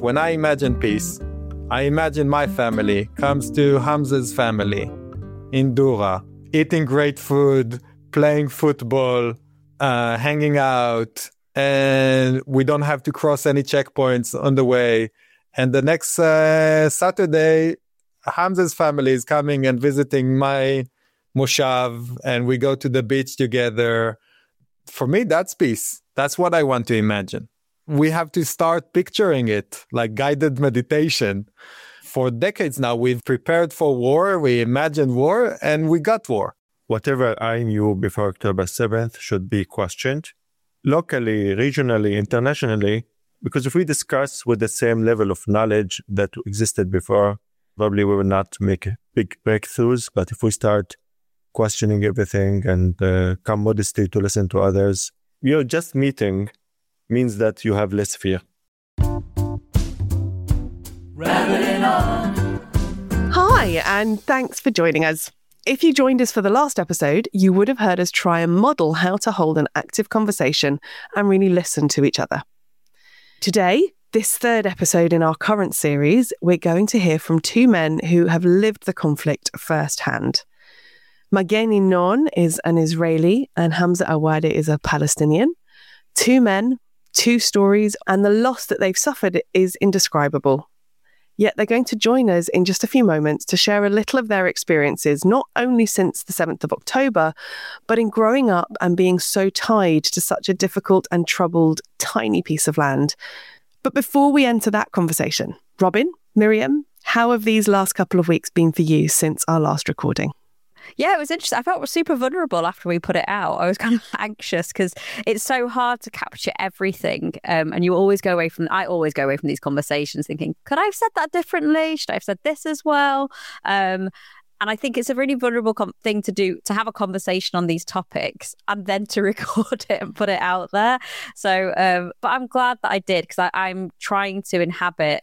when I imagine peace, I imagine my family comes to Hamza's family in Dura, eating great food, playing football, hanging out, and we don't have to cross any checkpoints on the way. And the next Saturday, Hamza's family is coming and visiting my moshav, and we go to the beach together. For me, that's peace. That's what I want to imagine. We have to start picturing it like guided meditation. For decades now, we've prepared for war, we imagined war, and we got war. Whatever I knew before October 7th should be questioned, locally, regionally, internationally, because if we discuss with the same level of knowledge that existed before, probably we will not make big breakthroughs. But if we start questioning everything and come modestly to listen to others, just meeting means that you have less fear. Hi, and thanks for joining us. If you joined us for the last episode, you would have heard us try and model how to hold an active conversation and really listen to each other. Today, this third episode in our current series, we're going to hear from two men who have lived the conflict firsthand. Magen Inon is an Israeli and Hamza Awade is a Palestinian. Two men, two stories, and the loss that they've suffered is indescribable. Yet they're going to join us in just a few moments to share a little of their experiences, not only since the 7th of October, but in growing up and being so tied to such a difficult and troubled tiny piece of land. But before we enter that conversation, Robin, Miriam, how have these last couple of weeks been for you since our last recording? Yeah, it was interesting. I felt super vulnerable after we put it out. I was kind of anxious because it's so hard to capture everything. And I always go away from these conversations thinking, could I have said that differently? Should I have said this as well? And I think it's a really vulnerable thing to do, to have a conversation on these topics and then to record it and put it out there. So, but I'm glad that I did, because I'm trying to inhabit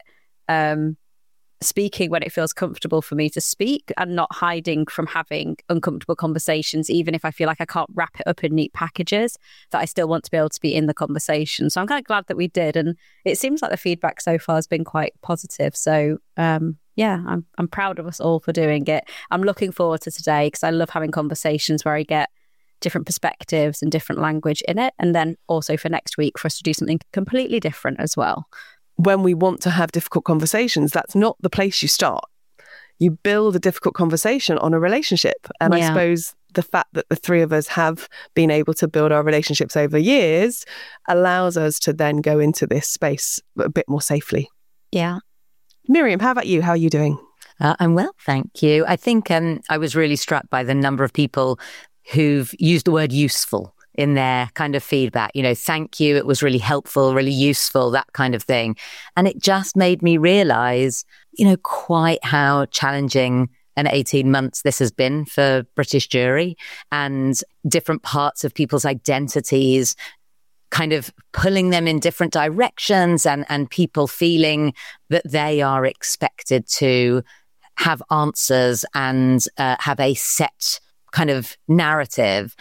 speaking when it feels comfortable for me to speak and not hiding from having uncomfortable conversations, even if I feel like I can't wrap it up in neat packages, that I still want to be able to be in the conversation. So I'm kind of glad that we did. And it seems like the feedback so far has been quite positive. So yeah, I'm proud of us all for doing it. I'm looking forward to today because I love having conversations where I get different perspectives and different language in it. And then also for next week for us to do something completely different as well. When we want to have difficult conversations, that's not the place you start. You build a difficult conversation on a relationship. And I suppose the fact that the three of us have been able to build our relationships over years allows us to then go into this space a bit more safely. Yeah. Miriam, how about you? How are you doing? I'm well, thank you. I think I was really struck by the number of people who've used the word useful in their kind of feedback, thank you, it was really helpful, really useful, that kind of thing. And it just made me realize, quite how challenging an 18 months this has been for British Jewry, and different parts of people's identities kind of pulling them in different directions, and people feeling that they are expected to have answers and have a set kind of narrative.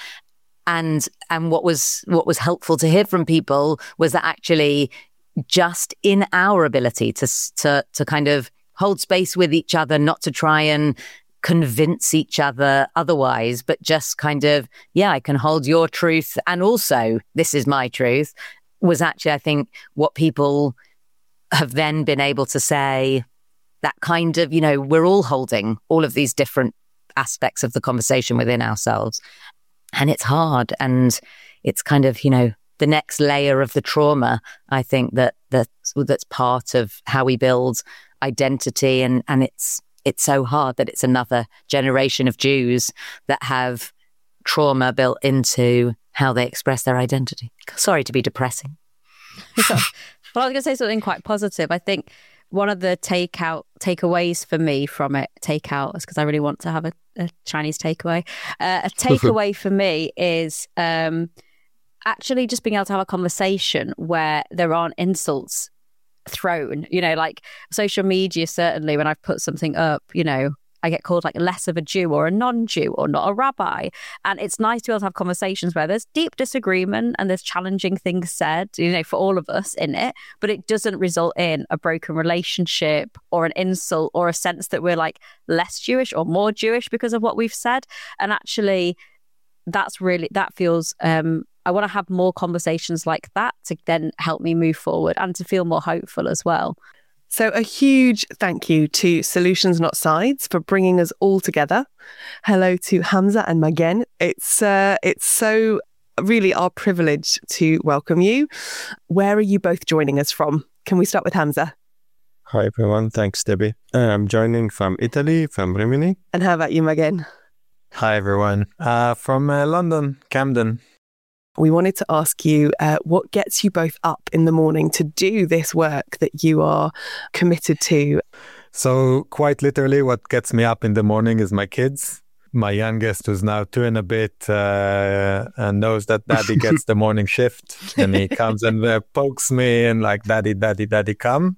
And what was helpful to hear from people was that actually just in our ability to kind of hold space with each other, not to try and convince each other otherwise, but just kind of, I can hold your truth and also this is my truth, was actually, I think, what people have then been able to say, that kind of, we're all holding all of these different aspects of the conversation within ourselves. And it's hard, and it's kind of, the next layer of the trauma, I think that's part of how we build identity. And it's so hard that it's another generation of Jews that have trauma built into how they express their identity. Sorry to be depressing. Well, I was going to say something quite positive. I think one of the takeaways for me from it, takeout, is because I really want to have a Chinese takeaway. A takeaway for me is actually just being able to have a conversation where there aren't insults thrown. Like social media, certainly when I've put something up, I get called like less of a Jew or a non-Jew or not a rabbi. And it's nice to be able to have conversations where there's deep disagreement and there's challenging things said, for all of us in it, but it doesn't result in a broken relationship or an insult or a sense that we're like less Jewish or more Jewish because of what we've said. And actually, that feels, I want to have more conversations like that to then help me move forward and to feel more hopeful as well. So a huge thank you to Solutions Not Sides for bringing us all together. Hello to Hamza and Magen. It's so really our privilege to welcome you. Where are you both joining us from? Can we start with Hamza? Hi, everyone. Thanks, Debbie. I'm joining from Italy, from Rimini. And how about you, Magen? Hi, everyone. From London, Camden. We wanted to ask you what gets you both up in the morning to do this work that you are committed to. So quite literally, what gets me up in the morning is my kids. My youngest, who's now 2 and a bit, and knows that daddy gets the morning shift. And he comes and pokes me and like, daddy, come.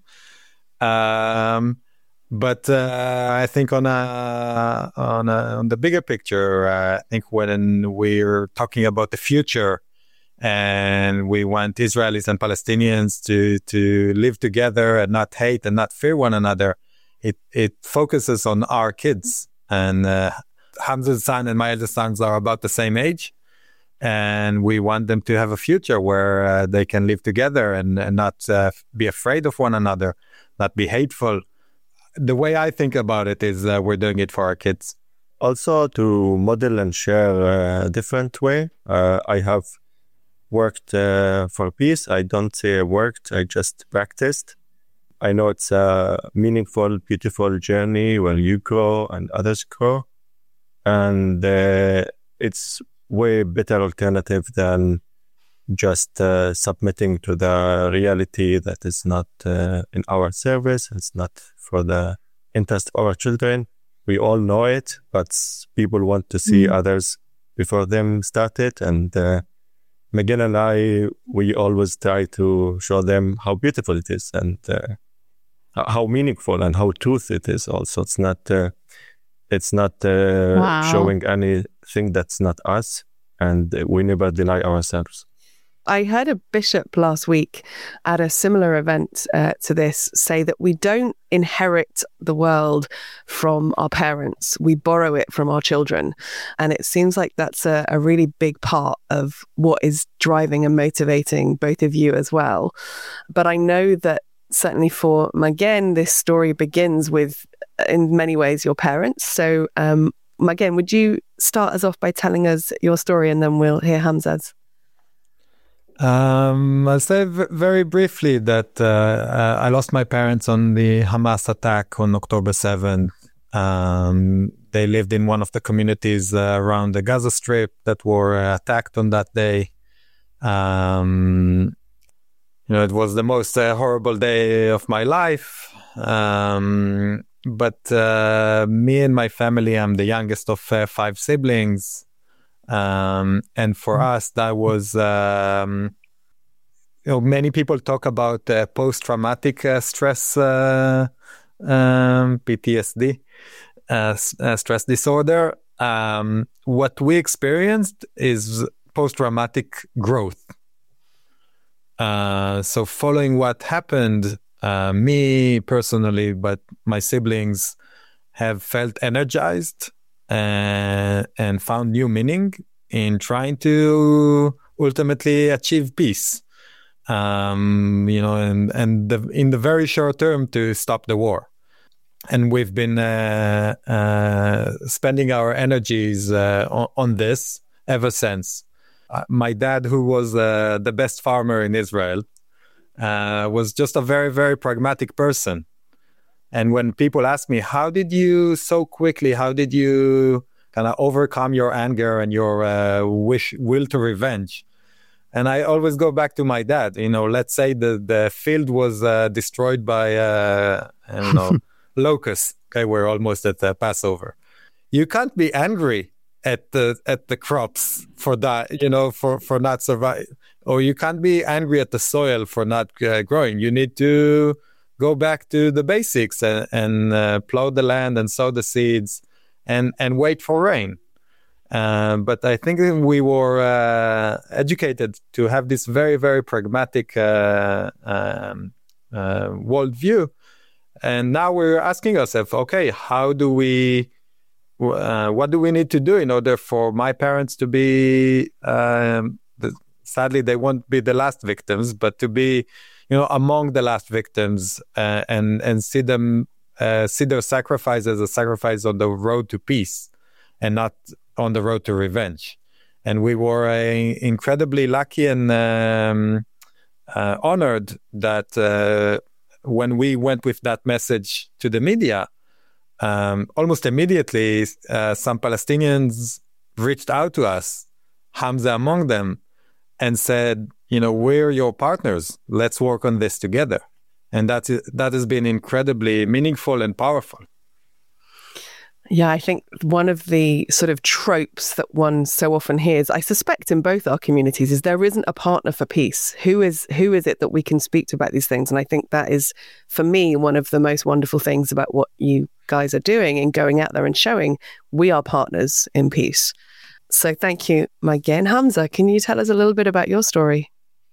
But I think on the bigger picture, I think when we're talking about the future and we want Israelis and Palestinians to live together and not hate and not fear one another, it focuses on our kids. And Hamza's son and my eldest sons are about the same age. And we want them to have a future where they can live together and not be afraid of one another, not be hateful. The way I think about it is we're doing it for our kids. Also, to model and share a different way. I have worked for peace. I don't say I worked, I just practiced. I know it's a meaningful, beautiful journey where you grow and others grow. And it's way better alternative than just submitting to the reality that is not in our service. It's not for the interest of our children. We all know it, but people want to see others before them start it. And Megan and I, we always try to show them how beautiful it is and how meaningful and how truth it is also. It's not showing anything that's not us, and we never deny ourselves. I heard a bishop last week at a similar event to this say that we don't inherit the world from our parents. We borrow it from our children. And it seems like that's a really big part of what is driving and motivating both of you as well. But I know that certainly for Magen, this story begins with, in many ways, your parents. So Magen, would you start us off by telling us your story and then we'll hear Hamza's? I'll say very briefly that I lost my parents on the Hamas attack on October 7th. They lived in one of the communities around the Gaza Strip that were attacked on that day. It was the most horrible day of my life. But me and my family, I'm the youngest of 5 siblings. And for us, that was, many people talk about post-traumatic stress, PTSD, stress disorder. What we experienced is post-traumatic growth. So following what happened, me personally, but my siblings have felt energized and found new meaning in trying to ultimately achieve peace, and in the very short term to stop the war. And we've been spending our energies on this ever since. My dad, who was the best farmer in Israel, was just a very, very pragmatic person. And when people ask me, how did you kind of overcome your anger and your will to revenge? And I always go back to my dad. Let's say the field was destroyed by, locusts. Okay, we're almost at Passover. You can't be angry at the crops for that, for not surviving. Or you can't be angry at the soil for not growing. You need to go back to the basics and plow the land and sow the seeds and wait for rain. But I think we were educated to have this very, very pragmatic worldview. And now we're asking ourselves, okay, what do we need to do in order for my parents to be, sadly, they won't be the last victims, but to be, among the last victims and see their sacrifice as a sacrifice on the road to peace and not on the road to revenge. And we were incredibly lucky and honored that when we went with that message to the media, almost immediately, some Palestinians reached out to us, Hamza among them, and said, we're your partners. Let's work on this together. And that has been incredibly meaningful and powerful. Yeah, I think one of the sort of tropes that one so often hears, I suspect in both our communities, is there isn't a partner for peace. Who is it that we can speak to about these things? And I think that is, for me, one of the most wonderful things about what you guys are doing and going out there and showing we are partners in peace. So thank you, Magen. Hamza, can you tell us a little bit about your story?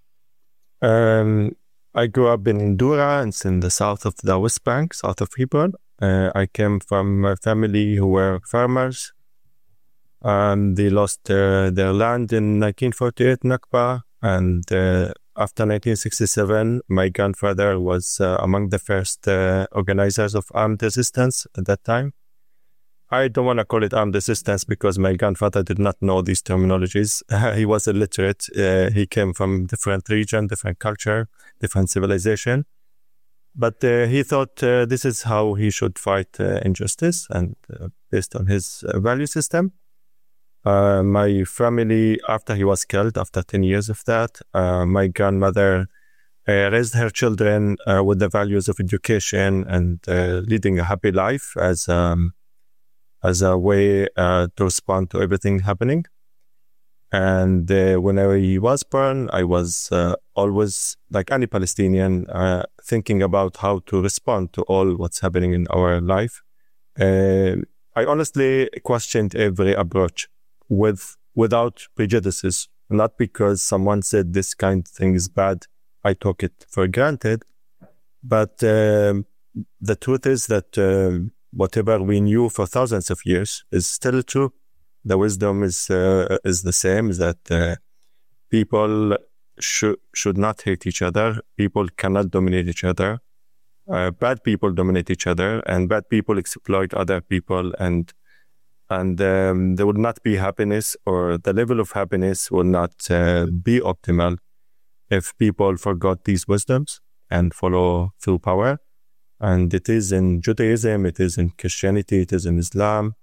I grew up in Dura. It's in the south of the West Bank, south of Hebron. I came from a family who were farmers. They lost their land in 1948 Nakba, and after 1967, my grandfather was among the first organizers of armed resistance at that time. I don't want to call it armed resistance because my grandfather did not know these terminologies. He was illiterate. He came from different region, different culture, different civilization. But he thought this is how he should fight injustice, and based on his value system. My family, after he was killed, after 10 years of that, my grandmother raised her children with the values of education and leading a happy life as a way to respond to everything happening. And when I was born, I was always, like any Palestinian, thinking about how to respond to all what's happening in our life. I honestly questioned every approach without prejudices, not because someone said this kind of thing is bad, I took it for granted. But the truth is that whatever we knew for thousands of years is still true. The wisdom is the same, that people should not hate each other. People cannot dominate each other. Bad people dominate each other, and bad people exploit other people, and there will not be happiness, or the level of happiness will not be optimal if people forgot these wisdoms and follow through power. And it is in Judaism, it is in Christianity, it is in Islam.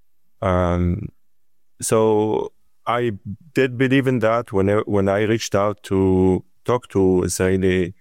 So I did believe in that when I reached out to talk to Israeli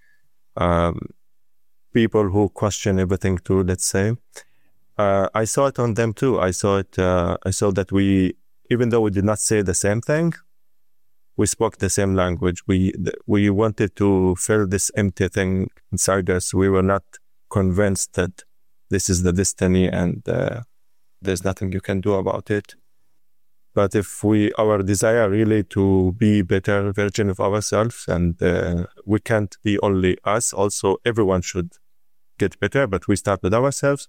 people who question everything too, let's say. I saw it on them too. I saw that we, even though we did not say the same thing, we spoke the same language. We wanted to fill this empty thing inside us. We were not convinced that this is the destiny and there's nothing you can do about it. But if our desire really to be better version of ourselves, and we can't be only us, also everyone should get better, but we start with ourselves.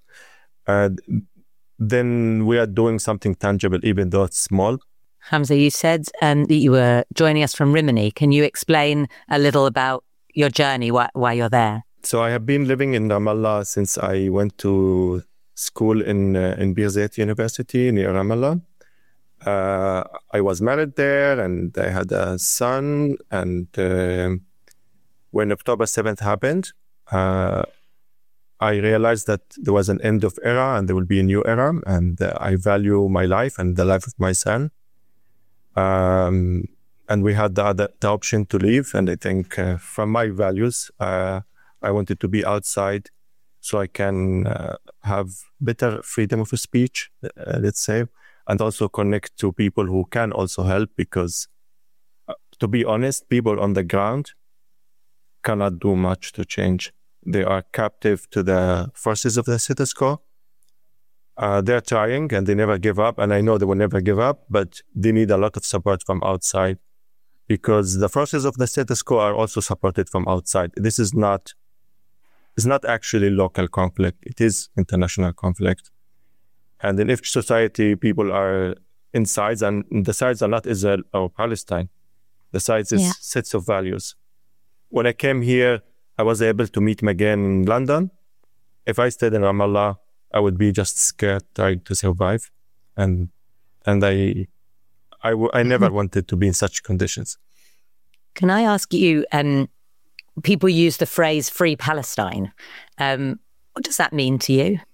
Then we are doing something tangible, even though it's small. Hamza, you said that you were joining us from Rimini. Can you explain a little about your journey, why you're there? So I have been living in Ramallah since I went to school in Birzeit University near Ramallah. I was married there and I had a son. And when October 7th happened, I realized that there was an end of era and there will be a new era. And I value my life and the life of my son. And we had the option to leave. And I think from my values, I wanted to be outside so I can have better freedom of speech, let's say, and also connect to people who can also help, because to be honest, people on the ground cannot do much to change They are captive to the forces of the status quo. They're trying and they never give up. And I know they will never give up, but they need a lot of support from outside because the forces of the status quo are also supported from outside. This is not actually local conflict. It is international conflict. And in each society, people are in sides, and the sides are not Israel or Palestine. The sides is sets of values. When I came here, I was able to meet him again in London. If I stayed in Ramallah, I would be just scared, trying to survive. And I never wanted to be in such conditions. Can I ask you, people use the phrase Free Palestine. What does that mean to you?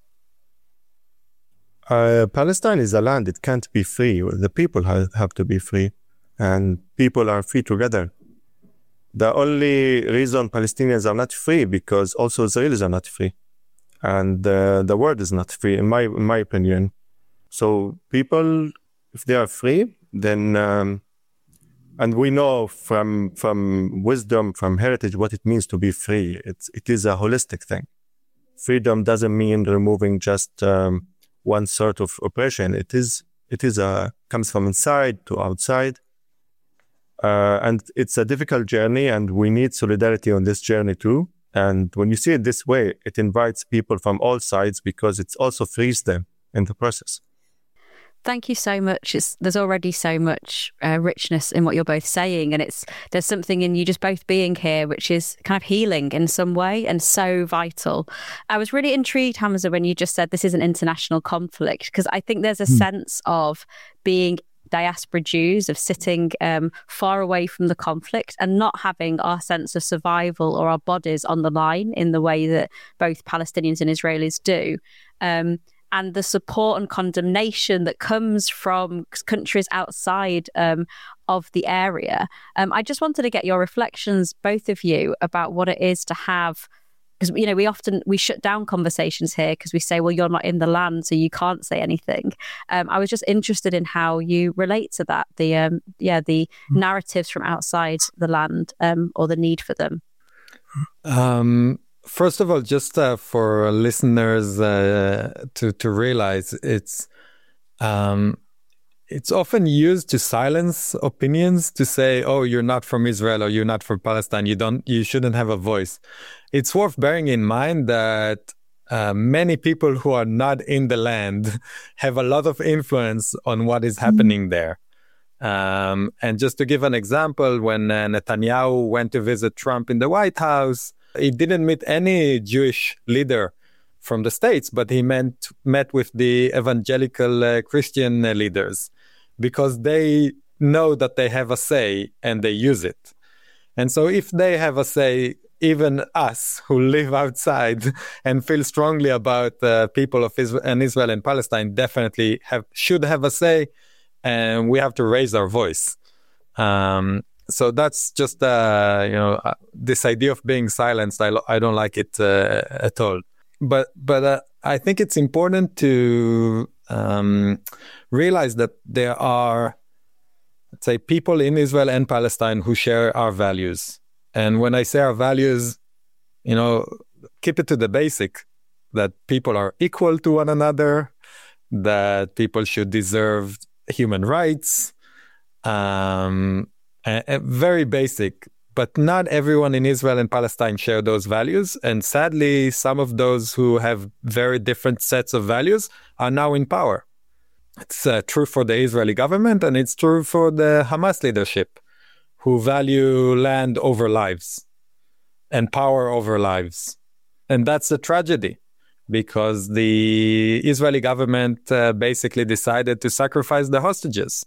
Palestine is a land. It can't be free. The people have to be free. And people are free together. The only reason Palestinians are not free because also Israelis are not free. And the world is not free, in my opinion. So people, if they are free, then... and we know from wisdom, from heritage, what it means to be free. It is a holistic thing. Freedom doesn't mean removing just one sort of oppression. It comes from inside to outside. And it's a difficult journey, and we need solidarity on this journey too. And when you see it this way, it invites people from all sides because it also frees them in the process. Thank you so much. There's already so much richness in what you're both saying, and there's something in you just both being here which is kind of healing in some way and so vital. I was really intrigued, Hamza, when you just said this is an international conflict, because I think there's a sense of being diaspora Jews, of sitting far away from the conflict and not having our sense of survival or our bodies on the line in the way that both Palestinians and Israelis do. And the support and condemnation that comes from countries outside of the area. I just wanted to get your reflections, both of you, about what it is to have, because we shut down conversations here because we say, well, you're not in the land, so you can't say anything. I was just interested in how you relate to that, the narratives from outside the land, or the need for them. First of all, just for listeners to realize, it's often used to silence opinions, to say, "Oh, you're not from Israel or you're not from Palestine. You shouldn't have a voice." It's worth bearing in mind that many people who are not in the land have a lot of influence on what is happening there. And just to give an example, when Netanyahu went to visit Trump in the White House, he didn't meet any Jewish leader from the States, but he met with the evangelical Christian leaders because they know that they have a say and they use it. And so if they have a say, even us who live outside and feel strongly about the people of Israel and Palestine definitely should have a say, and we have to raise our voice. So that's just, this idea of being silenced. I don't like it at all. But I think it's important to realize that there are, let's say, people in Israel and Palestine who share our values. And when I say our values, keep it to the basic, that people are equal to one another, that people should deserve human rights, very basic. But not everyone in Israel and Palestine share those values. And sadly, some of those who have very different sets of values are now in power. It's true for the Israeli government, and it's true for the Hamas leadership, who value land over lives and power over lives. And that's a tragedy, because the Israeli government basically decided to sacrifice the hostages.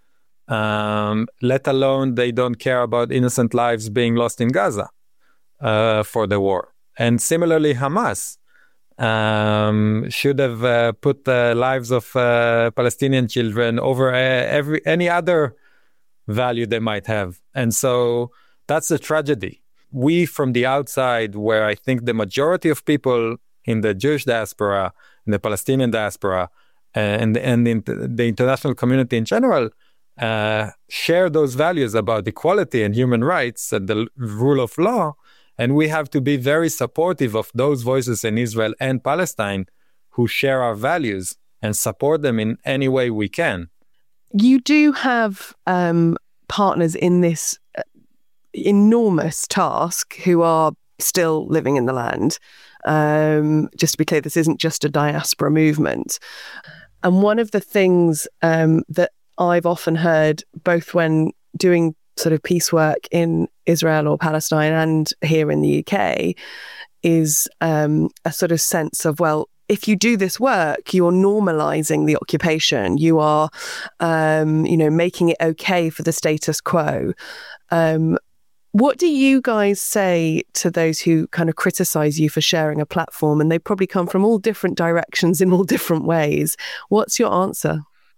Let alone they don't care about innocent lives being lost in Gaza for the war. And similarly, Hamas should have put the lives of Palestinian children over any other value they might have. And so that's a tragedy. We from the outside, where I think the majority of people in the Jewish diaspora, in the Palestinian diaspora, and in the international community in general, share those values about equality and human rights and the rule of law, And we have to be very supportive of those voices in Israel and Palestine who share our values and support them in any way we can. You do have partners in this enormous task who are still living in the land. Just to be clear, this isn't just a diaspora movement. And one of the things that I've often heard, both when doing sort of peace work in Israel or Palestine and here in the UK, is a sort of sense of, well, if you do this work, you're normalizing the occupation. You are, making it okay for the status quo. What do you guys say to those who kind of criticize you for sharing a platform? And they probably come from all different directions in all different ways. What's your answer?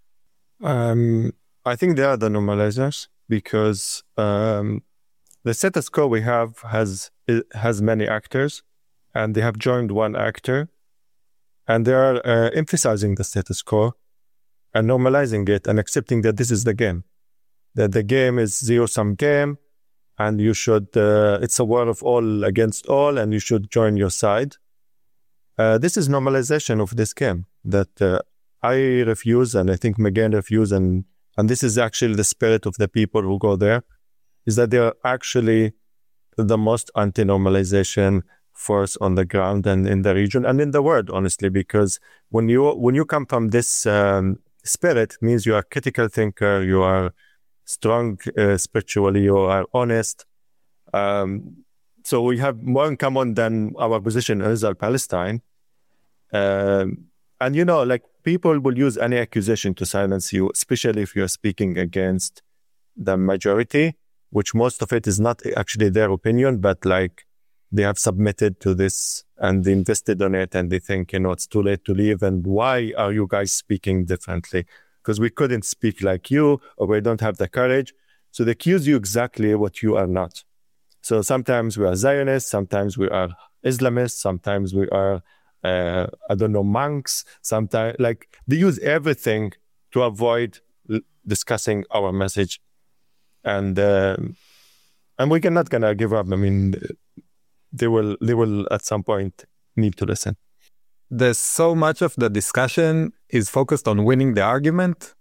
I think they are the normalizers, because the status quo we have has many actors, and they have joined one actor, and they are emphasizing the status quo and normalizing it and accepting that this is the game, that the game is zero-sum game, and you should, it's a war of all against all, and you should join your side. This is normalization of this game that I refuse, and I think Megan refuse, and this is actually the spirit of the people who go there, is that they are actually the most anti-normalization force on the ground and in the region and in the world, honestly, because when you come from this spirit, means you are a critical thinker, you are strong spiritually, you are honest. So we have more in common than our position in Israel-Palestine. And people will use any accusation to silence you, especially if you're speaking against the majority, which most of it is not actually their opinion, but they have submitted to this and they invested on it, and they think, it's too late to leave. And why are you guys speaking differently? Because we couldn't speak like you, or we don't have the courage. So they accuse you exactly what you are not. So sometimes we are Zionists, sometimes we are Islamists, sometimes we are, monks. Sometimes, they use everything to avoid discussing our message. And we're not going to give up. I mean, they will at some point need to listen. There's so much of the discussion is focused on winning the argument.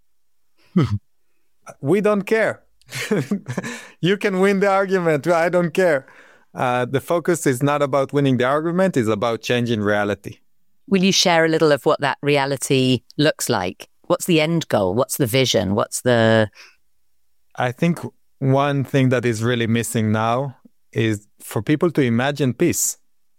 We don't care. You can win the argument. I don't care. The focus is not about winning the argument. It's about changing reality. Will you share a little of what that reality looks like? What's the end goal? What's the vision? I think one thing that is really missing now is for people to imagine peace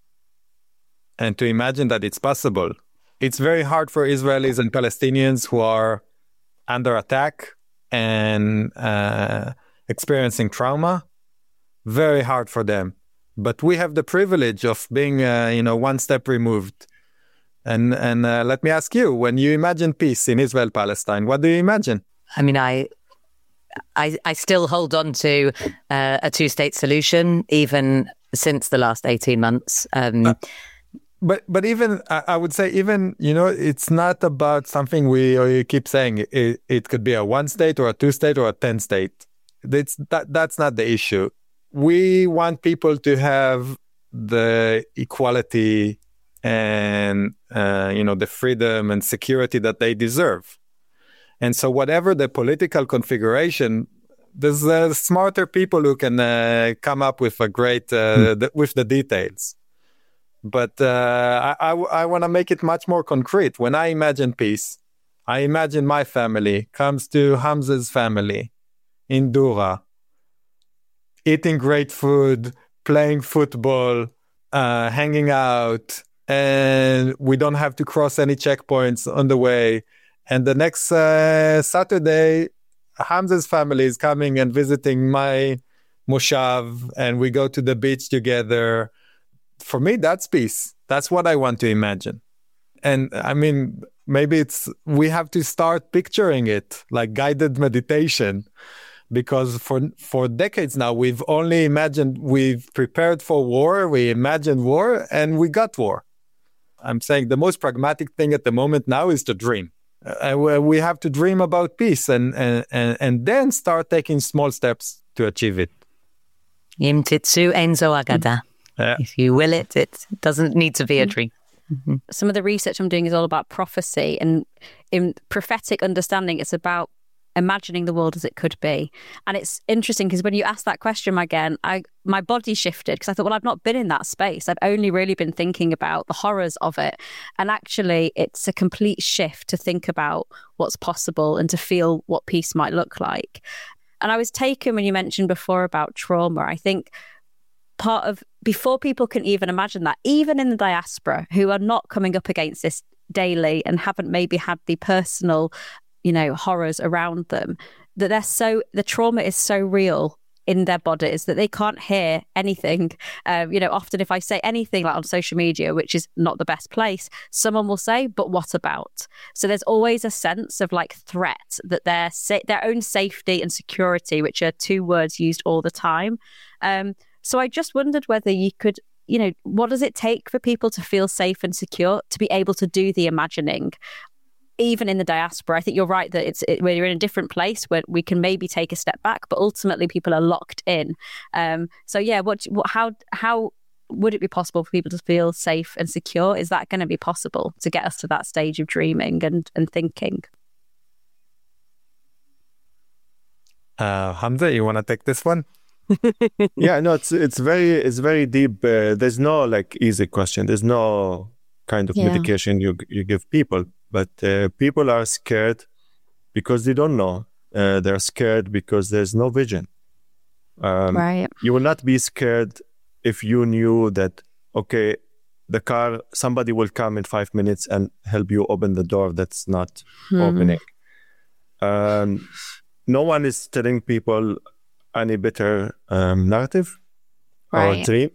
and to imagine that it's possible. It's very hard for Israelis and Palestinians who are under attack and experiencing trauma. Very hard for them. But we have the privilege of being, one step removed. And let me ask you, when you imagine peace in Israel-Palestine, what do you imagine? I mean, I still hold on to a two-state solution, even since the last 18 months. But even, I would say, it's not about something we keep saying. It could be a 1-state or a 2-state or a 10-state. That's not the issue. We want people to have the equality and, the freedom and security that they deserve. And so whatever the political configuration, there's smarter people who can come up with a great, with the details. But I want to make it much more concrete. When I imagine peace, I imagine my family comes to Hamza's family in Dura, eating great food, playing football, hanging out, and we don't have to cross any checkpoints on the way. And the next Saturday, Hamza's family is coming and visiting my moshav, and we go to the beach together. For me, that's peace. That's what I want to imagine. And I mean, maybe we have to start picturing it like guided meditation, because for decades now, we've prepared for war, we imagined war, and we got war. I'm saying the most pragmatic thing at the moment now is to dream. We have to dream about peace and then start taking small steps to achieve it. Im titsu enzo agada. Yeah. If you will it, it doesn't need to be a dream. Some of the research I'm doing is all about prophecy, and in prophetic understanding, it's about imagining the world as it could be. And it's interesting because when you asked that question again, my body shifted because I thought, well, I've not been in that space. I've only really been thinking about the horrors of it. And actually, it's a complete shift to think about what's possible and to feel what peace might look like. And I was taken when you mentioned before about trauma. I think part of, before people can even imagine that, even in the diaspora, who are not coming up against this daily and haven't maybe had the personal, horrors around them, that the trauma is so real in their bodies that they can't hear anything. Often if I say anything like on social media, which is not the best place, someone will say, but what about? So there's always a sense of like threat, that their own safety and security, which are two words used all the time. So I just wondered whether you could, what does it take for people to feel safe and secure, to be able to do the imagining, even in the diaspora? I think you're right that we're in a different place where we can maybe take a step back, but ultimately people are locked in. So yeah, how would it be possible for people to feel safe and secure? Is that going to be possible to get us to that stage of dreaming and thinking? Hamza, you want to take this one? Yeah, no, it's very deep. There's no like easy question. There's no kind of medication you give people, but people are scared because they don't know. They're scared because there's no vision. Right. You will not be scared if you knew that, okay, somebody will come in 5 minutes and help you open the door that's not opening. No one is telling people any better narrative or dream.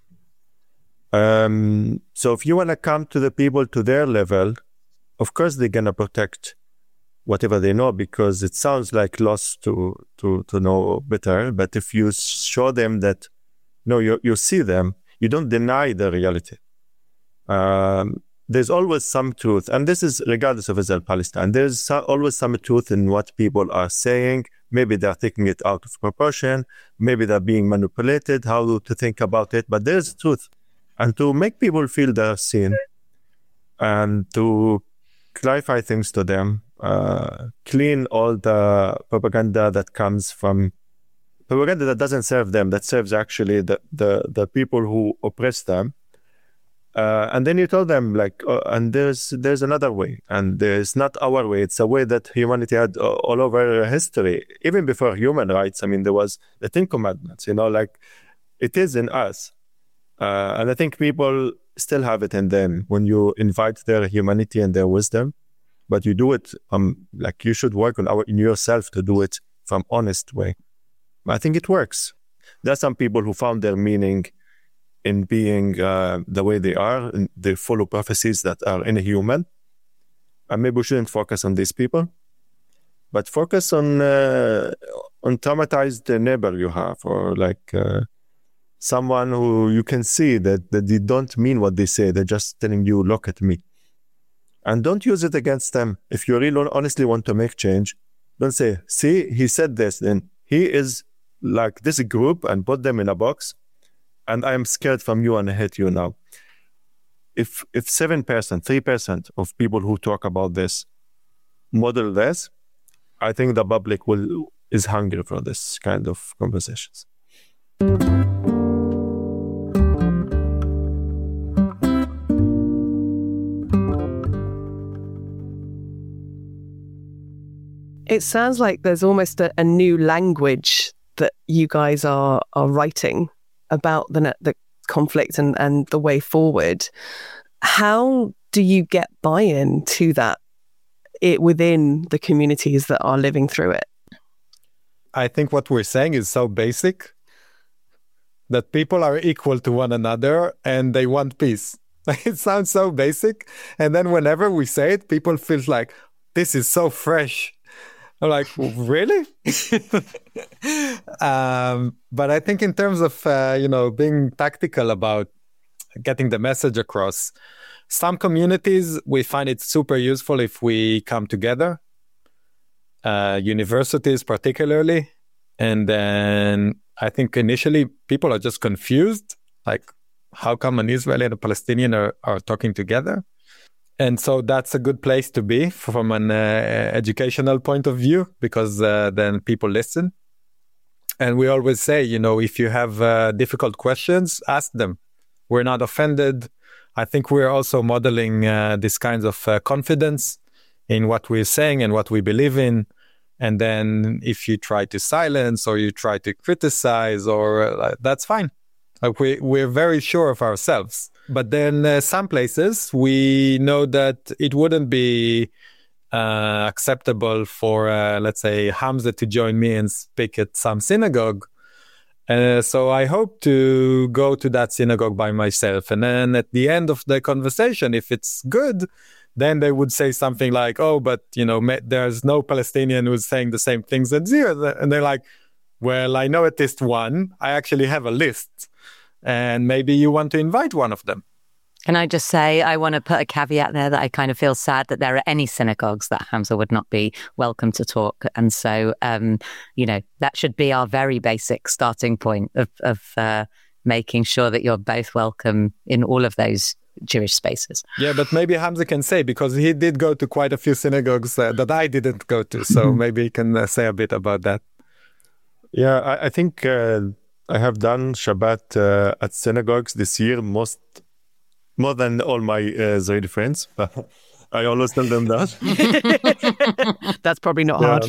So if you want to come to the people to their level, of course they're going to protect whatever they know, because it sounds like loss to know better. But if you show them that, no, you see them, you don't deny the reality. There's always some truth, and this is regardless of Israel-Palestine. There's always some truth in what people are saying. Maybe they're taking it out of proportion. Maybe they're being manipulated, how to think about it. But there's truth. And to make people feel they're seen and to clarify things to them, clean all the propaganda that comes from propaganda that doesn't serve them, that serves actually the people who oppress them. And then you tell them like, and there's another way, and there's not our way. It's a way that humanity had all over history, even before human rights. I mean, there was the 10 Commandments, like it is in us. And I think people still have it in them when you invite their humanity and their wisdom, but you do it, like you should work in yourself to do it from honest way. I think it works. There are some people who found their meaning in being the way they are, and they follow prophecies that are inhuman. And maybe we shouldn't focus on these people, but focus on traumatized neighbor you have, or like someone who you can see that they don't mean what they say. They're just telling you, look at me. And don't use it against them. If you really honestly want to make change, don't say, see, he said this, then he is like this group, and put them in a box. And I am scared from you and I hate you now. If 7%, 3% of people who talk about this model this, I think the public is hungry for this kind of conversations. It sounds like there's almost a new language that you guys are writing about the conflict and the way forward. How do you get buy-in to that within the communities that are living through it? I think what we're saying is so basic that people are equal to one another and they want peace. It sounds so basic. And then whenever we say it, people feel like, this is so fresh. I'm like, really? But I think in terms of, being tactical about getting the message across, some communities, we find it super useful if we come together. Universities particularly, And then I think initially people are just confused, like how come an Israeli and a Palestinian are talking together? And so that's a good place to be from an educational point of view, because then people listen. And we always say, if you have difficult questions, ask them. We're not offended. I think we're also modeling this kinds of confidence in what we're saying and what we believe in. And then if you try to silence or you try to criticize, or that's fine. We're very sure of ourselves. But then some places we know that it wouldn't be acceptable for, let's say, Hamza to join me and speak at some synagogue. So I hope to go to that synagogue by myself. And then at the end of the conversation, if it's good, then they would say something like, oh, but, there's no Palestinian who's saying the same things as you. And they're like, well, I know at least one. I actually have a list. And maybe you want to invite one of them. Can I just say, I want to put a caveat there that I kind of feel sad that there are any synagogues that Hamza would not be welcome to talk. And so, that should be our very basic starting point of making sure that you're both welcome in all of those Jewish spaces. Yeah, but maybe Hamza can say, because he did go to quite a few synagogues that I didn't go to. So maybe he can say a bit about that. Yeah, I think I have done Shabbat at synagogues this year, more than all my Israeli friends. I always tell them that. That's probably not hard.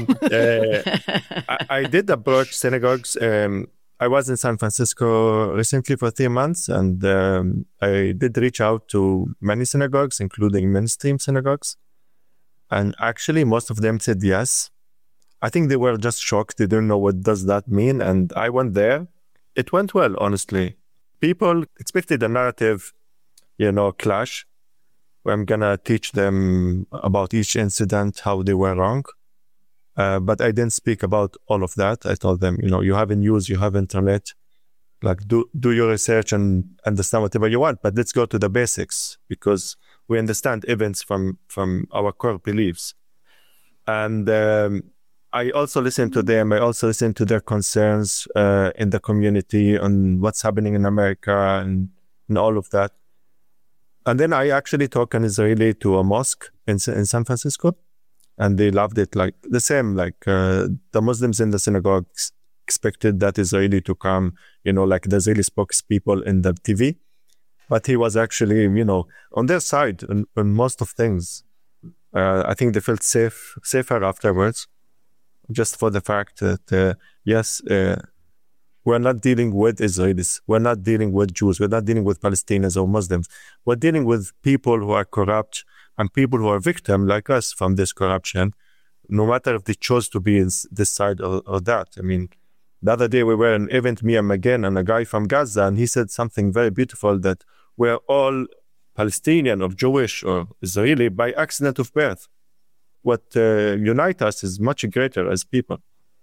I did approach synagogues. I was in San Francisco recently for 3 months, and I did reach out to many synagogues, including mainstream synagogues. And actually, most of them said yes. I think they were just shocked. They didn't know what does that mean. And I went there. It went well, honestly. People expected a narrative, clash, where I'm going to teach them about each incident, how they were wrong. But I didn't speak about all of that. I told them, you have news, you have internet, like do your research and understand whatever you want. But let's go to the basics, because we understand events from our core beliefs. And I also listen to them. I also listen to their concerns in the community on what's happening in America and all of that. And then I actually took an Israeli to a mosque in San Francisco, and they loved it. Like the same, the Muslims in the synagogue expected that Israeli to come, like the Israeli spokespeople in the TV. But he was actually, on their side on most of things. I think they felt safer afterwards, just for the fact that, yes, we're not dealing with Israelis. We're not dealing with Jews. We're not dealing with Palestinians or Muslims. We're dealing with people who are corrupt and people who are victims like us from this corruption, no matter if they chose to be in this side or that. I mean, the other day we were in an event, me and Magen, and a guy from Gaza, and he said something very beautiful, that we're all Palestinian or Jewish or Israeli by accident of birth. What unites us is much greater as people.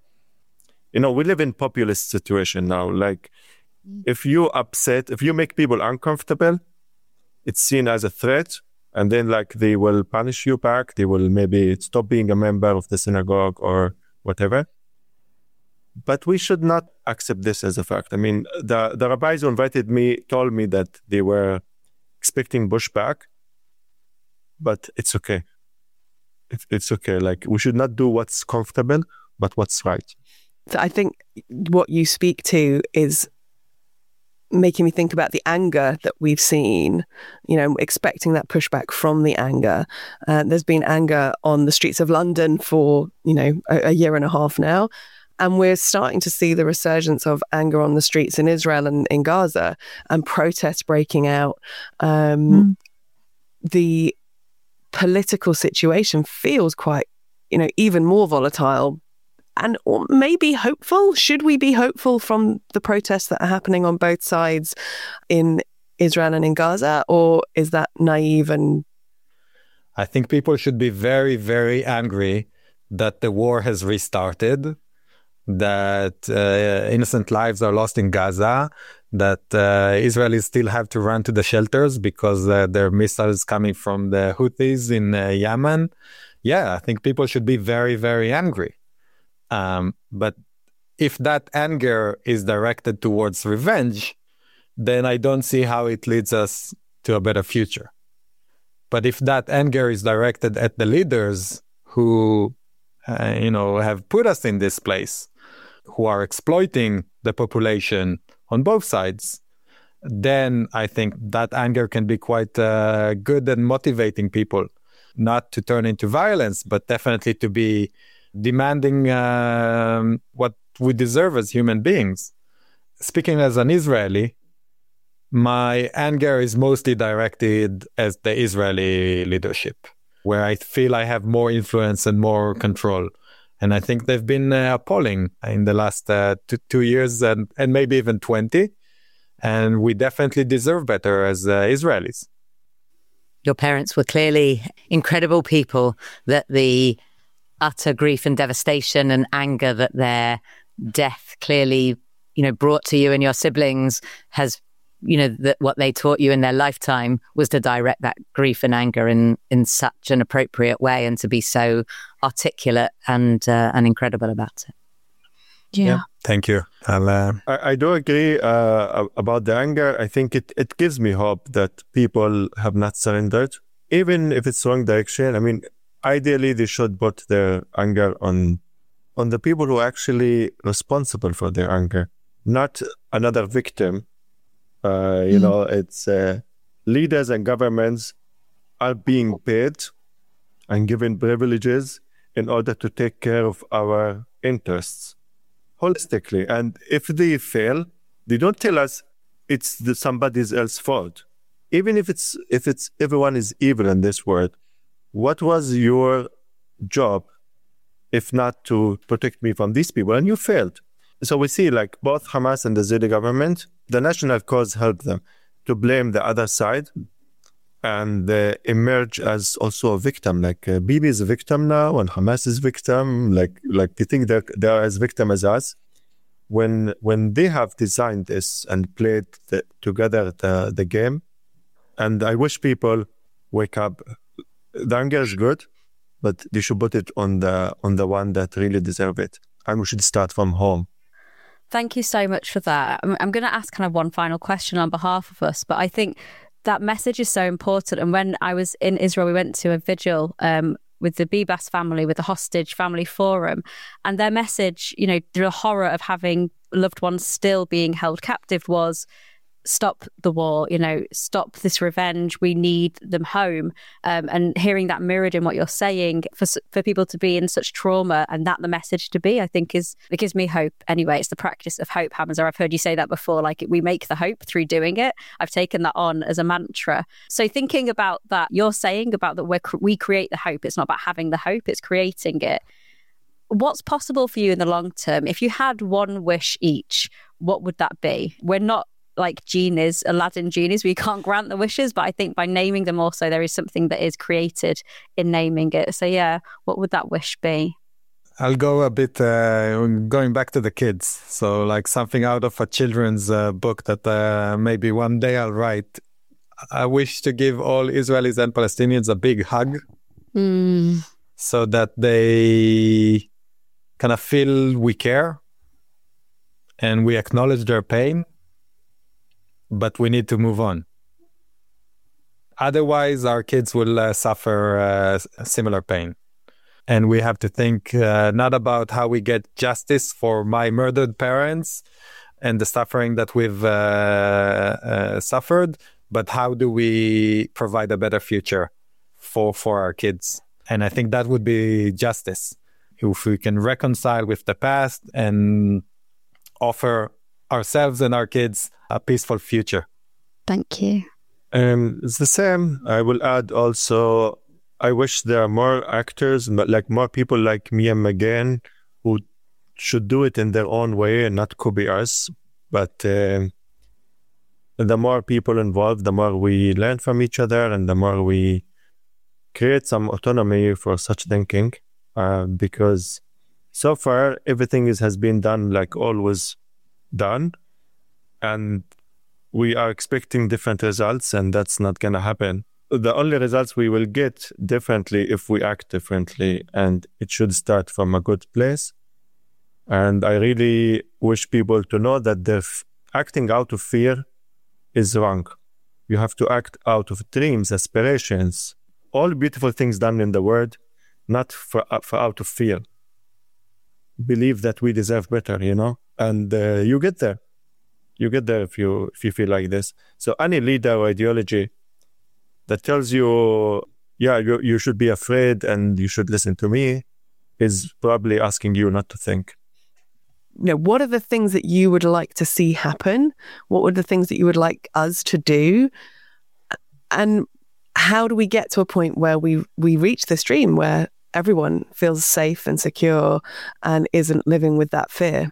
We live in populist situation now. Like, if you make people uncomfortable, it's seen as a threat, and then they will punish you back. They will maybe stop being a member of the synagogue or whatever. But we should not accept this as a fact. I mean, the rabbis who invited me told me that they were expecting pushback, but it's okay. It's okay. We should not do what's comfortable, but what's right. So I think what you speak to is making me think about the anger that we've seen, expecting that pushback from the anger. There's been anger on the streets of London for, a year and a half now. And we're starting to see the resurgence of anger on the streets in Israel and in Gaza, and protests breaking out. The political situation feels quite, even more volatile. And or maybe hopeful. Should we be hopeful from the protests that are happening on both sides in Israel and in Gaza? Or is that naive? And I think people should be very, very angry that the war has restarted, that innocent lives are lost in Gaza, that Israelis still have to run to the shelters because there are missiles coming from the Houthis in Yemen. Yeah, I think people should be very, very angry. But if that anger is directed towards revenge, then I don't see how it leads us to a better future. But if that anger is directed at the leaders who, have put us in this place, who are exploiting the population on both sides, then I think that anger can be quite good and motivating people, not to turn into violence, but definitely to be demanding what we deserve as human beings. Speaking as an Israeli, my anger is mostly directed at the Israeli leadership, where I feel I have more influence and more control. And I think they've been appalling in the last 2 years and maybe even 20. And we definitely deserve better as Israelis. Your parents were clearly incredible people, that the utter grief and devastation and anger that their death clearly, brought to you and your siblings has, that what they taught you in their lifetime was to direct that grief and anger in such an appropriate way and to be so articulate and incredible about it. Yeah. Thank you. I do agree about the anger. I think it gives me hope that people have not surrendered, even if it's wrong direction. I mean, ideally, they should put their anger on the people who are actually responsible for their anger, not another victim. It's leaders and governments are being paid and given privileges in order to take care of our interests holistically. And if they fail, they don't tell us it's somebody else's fault. Even if it's everyone is evil in this world, what was your job if not to protect me from these people? And you failed. So we see like both Hamas and the Israeli government, the national cause helped them to blame the other side and emerge as also a victim. Like Bibi is a victim now and Hamas is victim. Like they think they are as victim as us. When they have designed this and played together the game, and I wish people wake up. The anger is good, but they should put it on the one that really deserve it. And we should start from home. Thank you so much for that. I'm going to ask kind of one final question on behalf of us, but I think that message is so important. And when I was in Israel, we went to a vigil with the Bibas family, with the Hostage Family Forum, and their message, the horror of having loved ones still being held captive was, stop the war, stop this revenge. We need them home. And hearing that mirrored in what you're saying, for people to be in such trauma and that the message to be, I think it gives me hope. Anyway, it's the practice of hope, Hamza. I've heard you say that before, like we make the hope through doing it. I've taken that on as a mantra. So thinking about that, you're saying about that we create the hope. It's not about having the hope, it's creating it. What's possible for you in the long term? If you had one wish each, what would that be? We're not like genies, Aladdin genies, we can't grant the wishes, but I think by naming them also there is something that is created in naming it. So yeah, what would that wish be? I'll go a bit going back to the kids. So like something out of a children's book that maybe one day I'll write. I wish to give all Israelis and Palestinians a big hug so that they kind of feel we care and we acknowledge their pain. But we need to move on. Otherwise, our kids will suffer similar pain. And we have to think not about how we get justice for my murdered parents and the suffering that we've suffered, but how do we provide a better future for our kids? And I think that would be justice. If we can reconcile with the past and offer ourselves and our kids a peaceful future. Thank you. It's the same. I will add also, I wish there are more actors, like more people like me and Megan, who should do it in their own way and not copy us. But the more people involved, the more we learn from each other and the more we create some autonomy for such thinking. Because so far, everything has been done like always done, and we are expecting different results, and that's not going to happen. The only results we will get differently if we act differently, and it should start from a good place. And I really wish people to know that acting out of fear is wrong. You have to act out of dreams, aspirations, all beautiful things done in the world, not for out of fear. Believe that we deserve better, and you get there. You get there if you feel like this. So any leader or ideology that tells you, you should be afraid and you should listen to me, is probably asking you not to think. What are the things that you would like to see happen? What were the things that you would like us to do? And how do we get to a point where we reach this dream where everyone feels safe and secure and isn't living with that fear?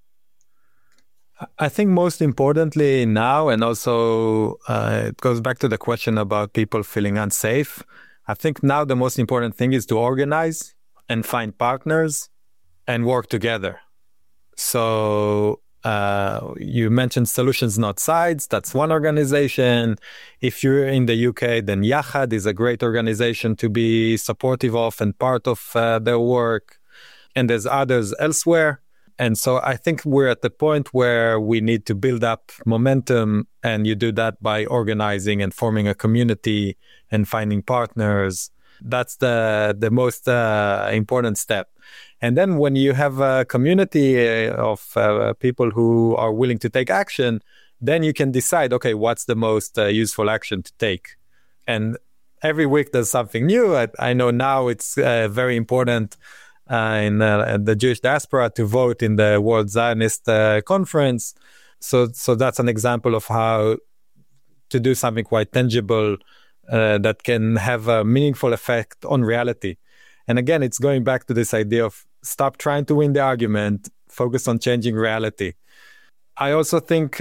I think most importantly now, and also it goes back to the question about people feeling unsafe. I think now the most important thing is to organize and find partners and work together. So you mentioned Solutions Not Sides. That's one organization. If you're in the UK, then Yachad is a great organization to be supportive of and part of their work. And there's others elsewhere. And so I think we're at the point where we need to build up momentum, and you do that by organizing and forming a community and finding partners. That's the most important step. And then when you have a community of people who are willing to take action, then you can decide, okay, what's the most useful action to take? And every week there's something new. I know now it's very important in the Jewish diaspora to vote in the World Zionist Conference. So that's an example of how to do something quite tangible that can have a meaningful effect on reality. And again, it's going back to this idea of stop trying to win the argument, focus on changing reality. I also think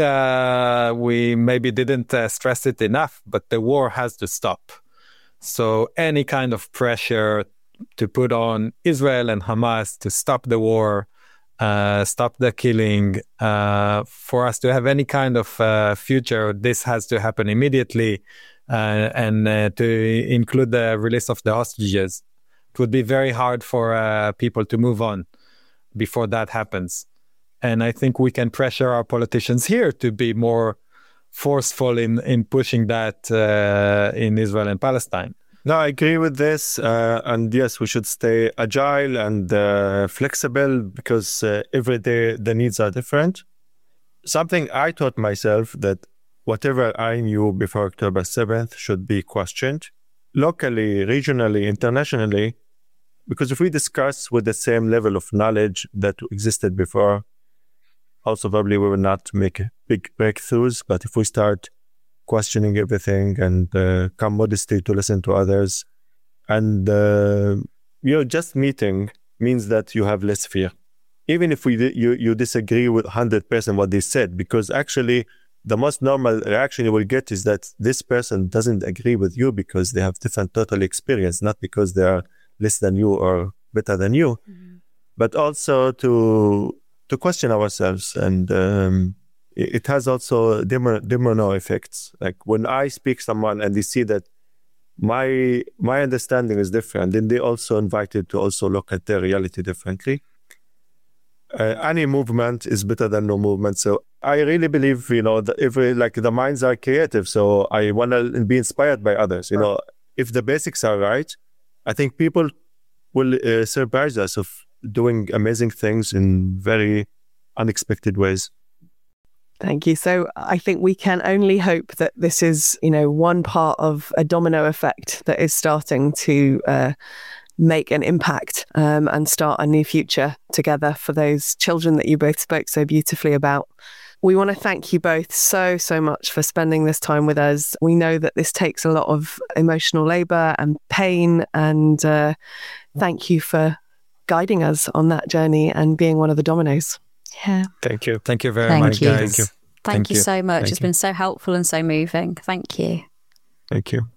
we maybe didn't stress it enough, but the war has to stop. So any kind of pressure to put on Israel and Hamas to stop the war, stop the killing, for us to have any kind of future, this has to happen immediately, and to include the release of the hostages. It would be very hard for people to move on before that happens. And I think we can pressure our politicians here to be more forceful in pushing that in Israel and Palestine. No, I agree with this. And yes, we should stay agile and flexible because every day the needs are different. Something I taught myself that whatever I knew before October 7th should be questioned locally, regionally, internationally, because if we discuss with the same level of knowledge that existed before, also probably we will not make big breakthroughs. But if we start questioning everything and come modesty to listen to others, and just meeting means that you have less fear, even if you disagree with 100% what they said, because actually the most normal reaction you will get is that this person doesn't agree with you because they have different total experience, not because they are less than you or better than you, but also to question ourselves. And it has also domino effects. Like when I speak to someone and they see that my understanding is different, then they also invited to also look at their reality differently. Any movement is better than no movement. So I really believe, that the minds are creative. So I want to be inspired by others. If the basics are right, I think people will surprise us of doing amazing things in very unexpected ways. Thank you. So I think we can only hope that this is, one part of a domino effect that is starting to make an impact and start a new future together for those children that you both spoke so beautifully about. We want to thank you both so much for spending this time with us. We know that this takes a lot of emotional labor and pain, and thank you for guiding us on that journey and being one of the dominoes. Yeah. Thank you. Thank you very much, guys. Thank you. Thank you so much. It's been so helpful and so moving. Thank you. Thank you.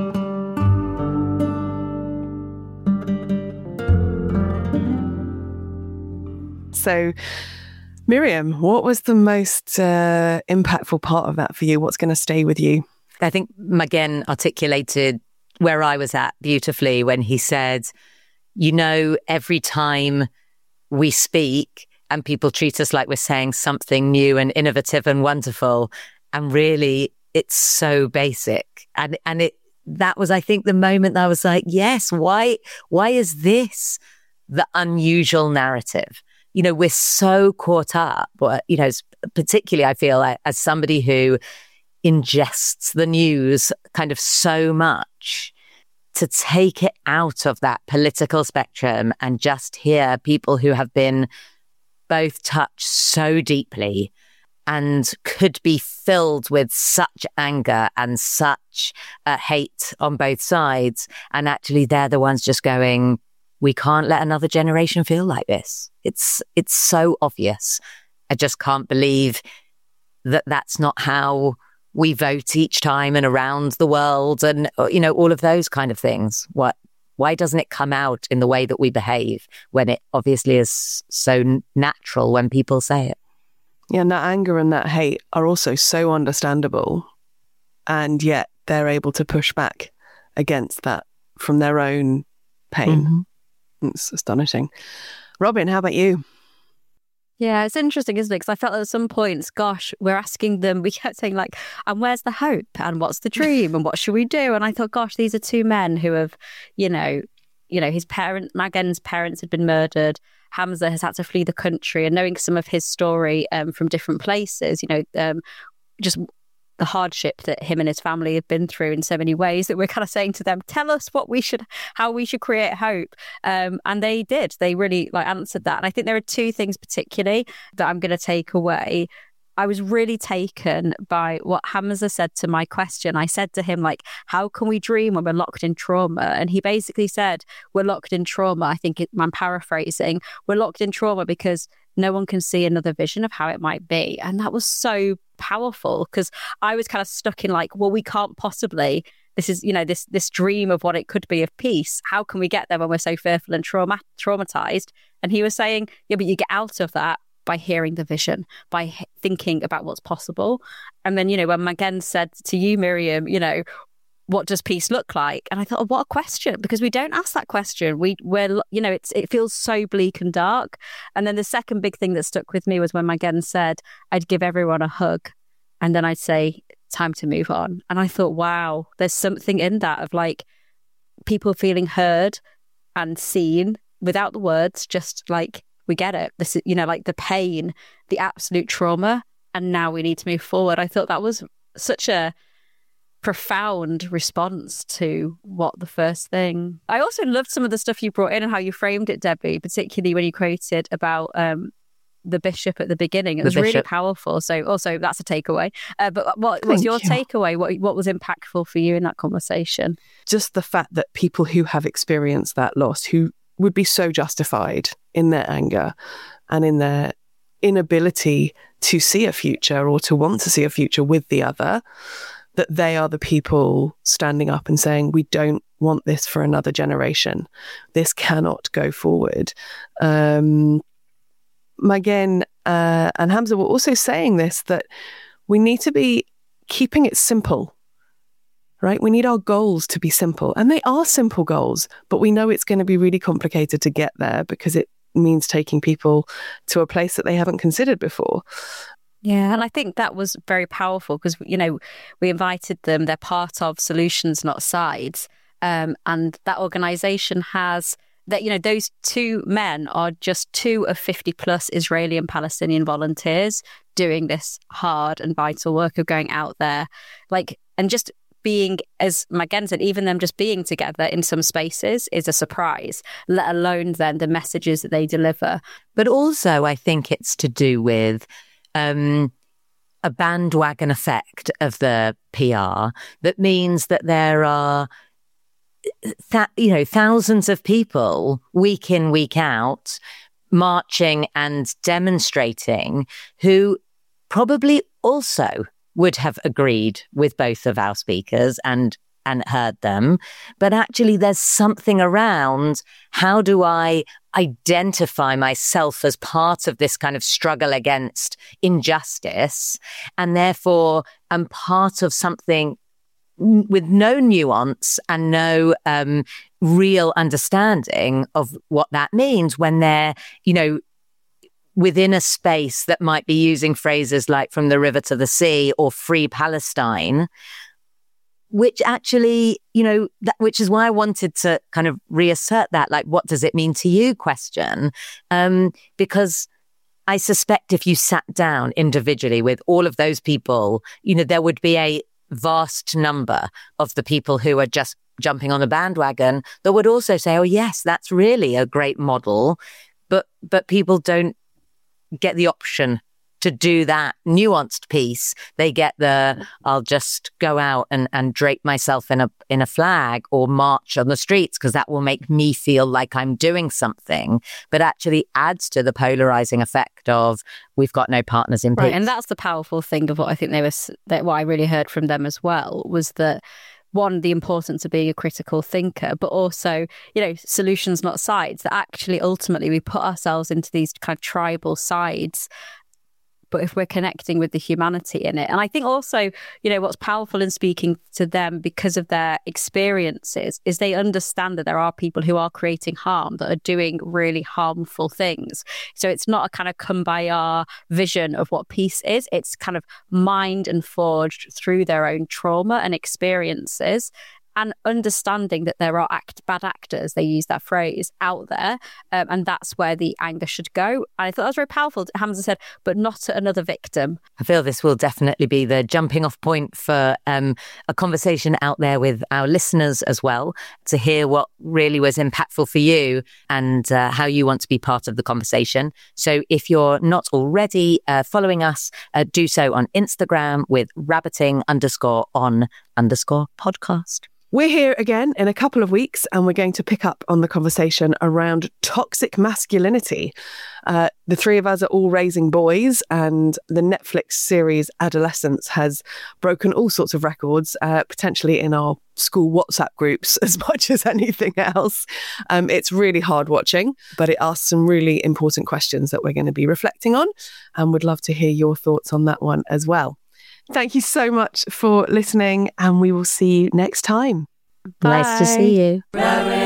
So, Miriam, what was the most impactful part of that for you? What's going to stay with you? I think Magen articulated where I was at beautifully when he said, every time we speak, and people treat us like we're saying something new and innovative and wonderful. And really, it's so basic. And that was, I think, the moment that I was like, yes, why is this the unusual narrative? You know, we're so caught up, you know, particularly I feel like, as somebody who ingests the news kind of so much, to take it out of that political spectrum and just hear people who have been both touched so deeply and could be filled with such anger and such hate on both sides. And actually they're the ones just going, we can't let another generation feel like this. It's so obvious. I just can't believe that that's not how we vote each time and around the world and, you know, all of those kind of things. Why doesn't it come out in the way that we behave when it obviously is so natural when people say it? Yeah, and that anger and that hate are also so understandable. And yet they're able to push back against that from their own pain. Mm-hmm. It's astonishing. Robin, how about you? Yeah, it's interesting, isn't it? Because I felt at some points, gosh, we're asking them, we kept saying like, and where's the hope? And what's the dream? And what should we do? And I thought, gosh, these are two men who have, you know, Magen's parents had been murdered. Hamza has had to flee the country, and knowing some of his story from different places, you know, just the hardship that him and his family have been through in so many ways, that we're kind of saying to them, tell us how we should create hope. And they did. They really answered that. And I think there are two things particularly that I'm going to take away. I was really taken by what Hamza said to my question. I said to him, how can we dream when we're locked in trauma? And he basically said, we're locked in trauma. I think I'm paraphrasing. We're locked in trauma because no one can see another vision of how it might be. And that was so powerful, because I was kind of stuck in we can't possibly, this is, this dream of what it could be of peace. How can we get there when we're so fearful and traumatized? And he was saying, yeah, but you get out of that by hearing the vision, by thinking about what's possible. And then, when Magen said to you, Miriam, what does peace look like? And I thought, what a question, because we don't ask that question. It feels so bleak and dark. And then the second big thing that stuck with me was when Magen said, I'd give everyone a hug, and then I'd say, time to move on. And I thought, wow, there's something in that of people feeling heard and seen without the words, just we get it. This is, the pain, the absolute trauma, and now we need to move forward. I thought that was such a profound response to what the first thing. I also loved some of the stuff you brought in and how you framed it, Debbie, particularly when you quoted about the bishop at the beginning. It was really powerful. So also that's a takeaway. But what was your takeaway? What was impactful for you in that conversation? Just the fact that people who have experienced that loss, who would be so justified in their anger and in their inability to see a future or to want to see a future with the other, that they are the people standing up and saying, we don't want this for another generation. This cannot go forward. Magen and Hamza were also saying this, that we need to be keeping it simple. Right? We need our goals to be simple. And they are simple goals, but we know it's going to be really complicated to get there, because it means taking people to a place that they haven't considered before. Yeah, and I think that was very powerful, because, we invited them. They're part of Solutions, Not Sides. And that organisation has that, those two men are just 2 of 50 plus Israeli and Palestinian volunteers doing this hard and vital work of going out there, and just being, as Magen said, even them just being together in some spaces is a surprise, let alone then the messages that they deliver. But also, I think it's to do with a bandwagon effect of the PR that means that there are thousands of people week in, week out marching and demonstrating who probably also would have agreed with both of our speakers and heard them. But actually there's something around, how do I identify myself as part of this kind of struggle against injustice, and therefore I'm part of something with no nuance and no real understanding of what that means, when they're, within a space that might be using phrases like from the river to the sea or free Palestine, which actually, which is why I wanted to kind of reassert that, like, what does it mean to you question? Because I suspect if you sat down individually with all of those people, there would be a vast number of the people who are just jumping on the bandwagon that would also say, oh, yes, that's really a great model. But people don't get the option to do that nuanced piece. They get I'll just go out and drape myself in a flag or march on the streets because that will make me feel like I'm doing something, but actually adds to the polarizing effect of we've got no partners in peace. Right, and that's the powerful thing of what I think what I really heard from them as well was that, one, the importance of being a critical thinker, but also, solutions, not sides, that actually ultimately we put ourselves into these kind of tribal sides. But if we're connecting with the humanity in it, and I think also, what's powerful in speaking to them because of their experiences is they understand that there are people who are creating harm, that are doing really harmful things. So it's not a kind of kumbaya vision of what peace is. It's kind of mined and forged through their own trauma and experiences. And understanding that there are bad actors, they use that phrase, out there. And that's where the anger should go. And I thought that was very powerful. Hamza said, but not to another victim. I feel this will definitely be the jumping off point for a conversation out there with our listeners as well, to hear what really was impactful for you and how you want to be part of the conversation. So if you're not already following us, do so on Instagram with rabbiting_on_podcast. We're here again in a couple of weeks, and we're going to pick up on the conversation around toxic masculinity. The three of us are all raising boys, and the Netflix series Adolescence has broken all sorts of records, potentially in our school WhatsApp groups as much as anything else. It's really hard watching, but it asks some really important questions that we're going to be reflecting on, and would love to hear your thoughts on that one as well. Thank you so much for listening, and we will see you next time. Bye. Nice to see you.